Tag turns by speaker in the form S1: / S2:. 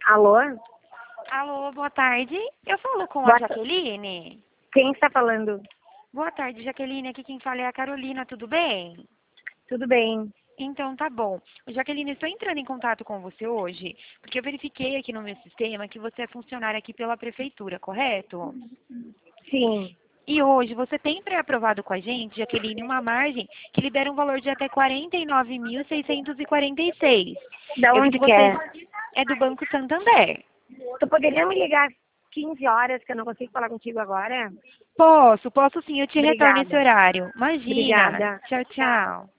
S1: Alô?
S2: Alô, boa tarde. Eu falo com a
S1: Boa
S2: Jaqueline.
S1: Quem está falando?
S2: Boa tarde, Jaqueline. Aqui quem fala é a Carolina, tudo bem?
S1: Tudo bem.
S2: Então tá bom. Jaqueline, estou entrando em contato com você hoje, porque eu verifiquei aqui no meu sistema que você é funcionária aqui pela prefeitura, correto?
S1: Sim.
S2: E hoje você tem pré-aprovado com a gente, Jaqueline, uma margem que libera um valor de até 49.646.
S1: Da
S2: Eu vi que
S1: onde que
S2: você
S1: é?
S2: é do Banco Santander.
S1: Tu poderia me ligar às 15 horas, que eu não consigo falar contigo agora?
S2: Posso sim, eu te retorno esse
S1: Obrigada.
S2: horário. Imagina.
S1: Obrigada.
S2: Tchau, tchau.